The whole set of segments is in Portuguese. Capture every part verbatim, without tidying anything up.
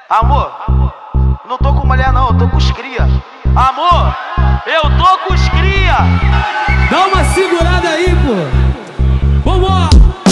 Amor, não tô com mulher não, eu tô com os cria. Amor, eu tô com os cria. Dá uma segurada aí, pô. Vambora.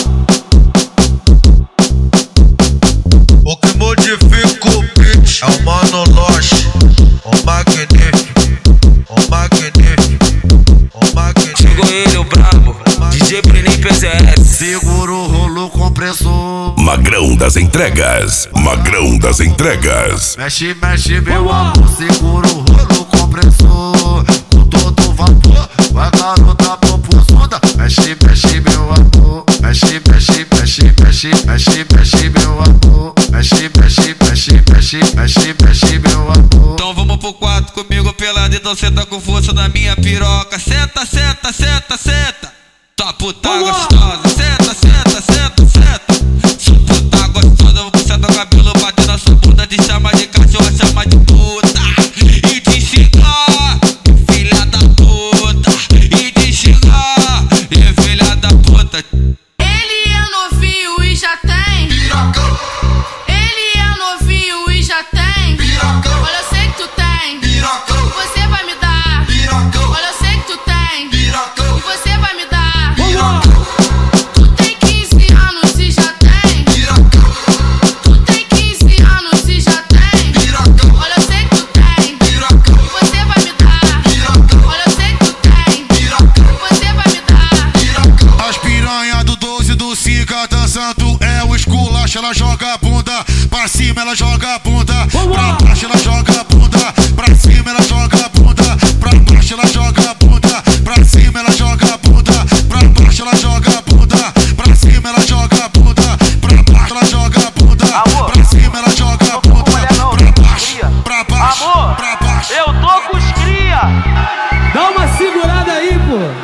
O que modifica o beat é o Mano Loche, o magnífico, o magnífico, o magnífico. Chegou ele, o brabo, D J Brenin P Z S. Segura o rolo compressor. Magrão das entregas, Magrão das entregas. Mexe, mexe, meu amor, segura o rolo compressor. Com todo vapor, vai garota proposunda. Mexe, mexe, meu amor. Mexe, mexe, mexe, mexe, mexe, mexe, meu amor. Mexe, mexe, mexe, mexe, mexe, mexe, meu amor. Então vamos pro quarto comigo pelado, então senta com força na minha piroca. Senta, senta, senta, senta. Tua puta gostosa, senta, senta, senta, senta. Sua puta gostosa, vou puxar teu cabelo, bater na sua bunda, te chama de cachorro, chama de puta. E te xingar, filha da puta. E te xingar, e filha da puta. Ele é novinho e já tem Piracão. Ele é novinho e já tem Piracão. Olha, eu sei que tu tem Piracão. Você vai me dar Piracão. Olha, eu sei que tu tem Piracão. Você vai me dar Piracão. Tu tem quinze anos e já tem Piracão. Tu tem quinze anos e já tem Piracão. Olha, eu sei que tu tem Piracão. Você vai me dar Piracão. Olha, eu sei que tu tem Piracão. Você vai me dar Piracão. As piranha do doze do Sica dançando é o esculacho. Ela joga a bunda pra cima, ela joga a bunda pra baixo, ela joga a bunda pra cima, ela joga a bunda pra baixo, ela joga a bunda pra cima, ela joga a bunda pra baixo, ela joga a bunda pra cima, ela joga a bunda pra baixo, ela joga a bunda Amor, pra cima, ela joga a não tô com bunda mulher não, eu pra tô com os baixo, cria. pra baixo, Amor, pra baixo. eu tô com os cria. Dá uma segurada aí,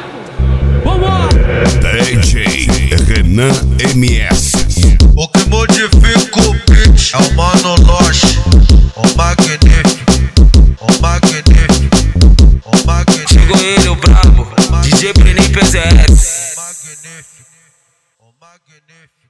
pô. Vambora. D J Renan M S. O que modifica o beat é o Mano Loche, o magnífico, o magnífico, o magnífico. Chegou ele, o brabo, D J Brenin P Z S. O magnífico, o magnífico.